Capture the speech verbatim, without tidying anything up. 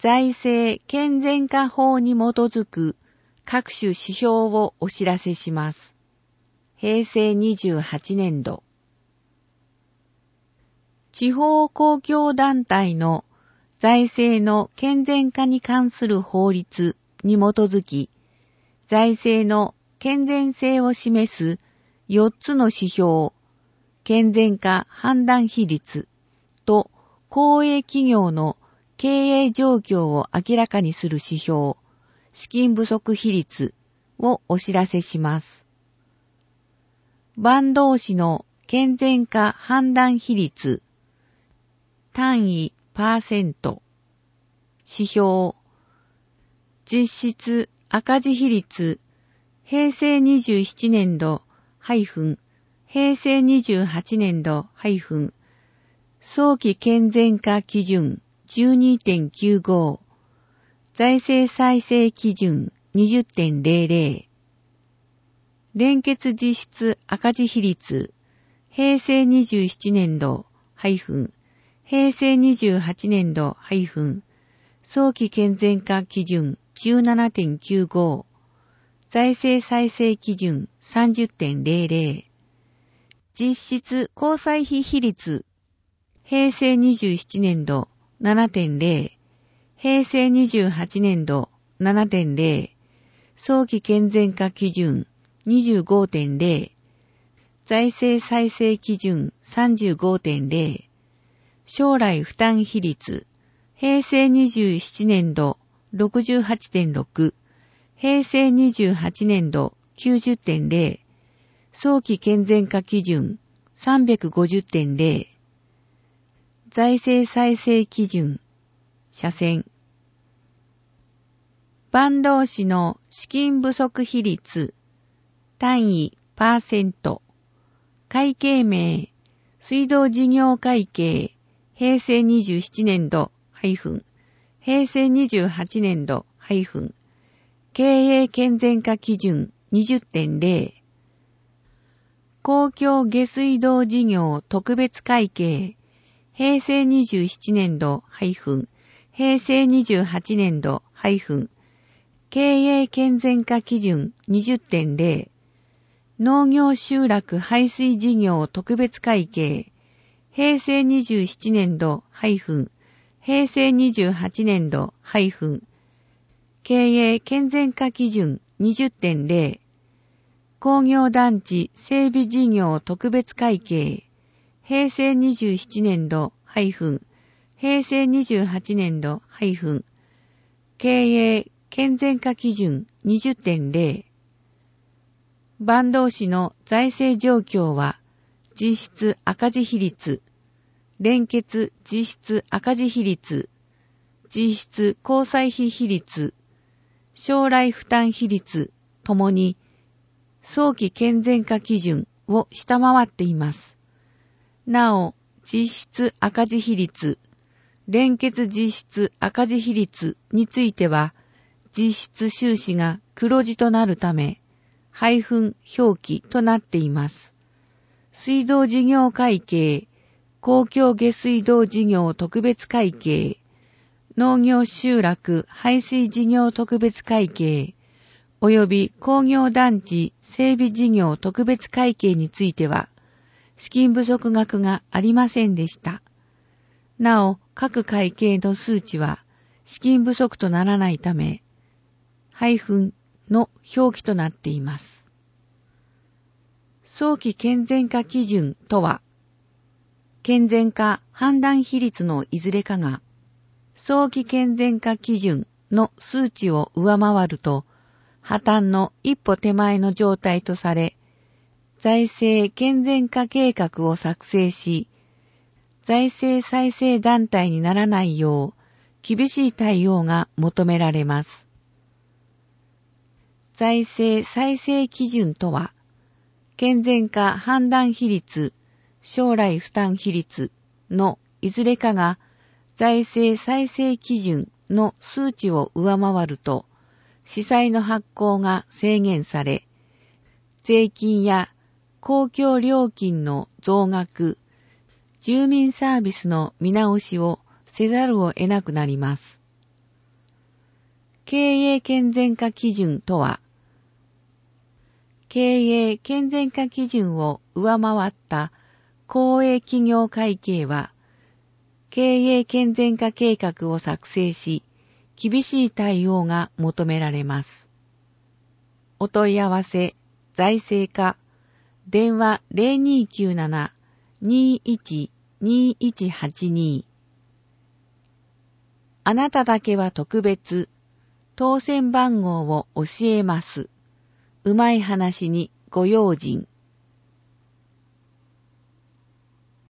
財政健全化法に基づく各種指標をお知らせします。へいせいにじゅうはちねんど。地方公共団体の財政の健全化に関する法律に基づき、財政の健全性を示すよっつの指標、健全化判断比率と公営企業の経営状況を明らかにする指標、資金不足比率をお知らせします。坂東市の健全化判断比率、単位パーセント、指標、実質赤字比率、へいせいにじゅうななねんど、へいせいにじゅうはちねんど、早期健全化基準 じゅうにてんきゅうご、財政再生基準 にじゅってんぜろぜろ、連結実質赤字比率、へいせいにじゅうななねんど、へいせいにじゅうはちねんど、早期健全化基準 じゅうななてんきゅうご、財政再生基準 さんじゅってんぜろぜろ、実質交際費比率、へいせいにじゅうななねんど ななてんぜろ、へいせいにじゅうはちねんど ななてんぜろ、早期健全化基準 にじゅうごてんぜろ、財政再生基準 さんじゅうごてんぜろ、将来負担比率、へいせいにじゅうななねんど ろくじゅうはちてんろく、へいせいにじゅうはちねんど きゅうじゅってんぜろ、早期健全化基準 さんびゃくごじゅってんぜろ、財政再生基準、斜線。坂東市の資金不足比率、単位パーセント、会計名、水道事業会計、へいせいにじゅうななねんど、へいせいにじゅうはちねんど、経営健全化基準 にじゅってんぜろ、公共下水道事業特別会計、へいせいにじゅうななねんど、へいせいにじゅうはちねんど、経営健全化基準 にじゅってんぜろ、農業集落排水事業特別会計、へいせいにじゅうななねんど、へいせいにじゅうはちねんど、経営健全化基準 にじゅってんぜろ、工業団地整備事業特別会計、へいせいにじゅうななねんど、へいせいにじゅうはちねんど、経営健全化基準 にじゅってんぜろ、坂東市の財政状況は、実質赤字比率、連結実質赤字比率、実質交際費比率、将来負担比率ともに早期健全化基準を下回っています。なお、実質赤字比率、連結実質赤字比率については、実質収支が黒字となるため、配分表記となっています。水道事業会計、公共下水道事業特別会計、農業集落排水事業特別会計、及び工業団地整備事業特別会計については、資金不足額がありませんでした。なお、各会計の数値は資金不足とならないため、配分の表記となっています。早期健全化基準とは、健全化判断比率のいずれかが、早期健全化基準の数値を上回ると、破綻の一歩手前の状態とされ、財政健全化計画を作成し、財政再生団体にならないよう、厳しい対応が求められます。財政再生基準とは、健全化判断比率、将来負担比率のいずれかが財政再生基準の数値を上回ると、司債の発行が制限され、税金や公共料金の増額、住民サービスの見直しをせざるを得なくなります。 経営健全化基準とは、経営健全化基準を上回った公営企業会計は、経営健全化計画を作成し、厳しい対応が求められます。お問い合わせ、財政課、電話 ゼロにーきゅうなな にーいち にーいちはちに。あなただけは特別、当選番号を教えます。うまい話にご用心。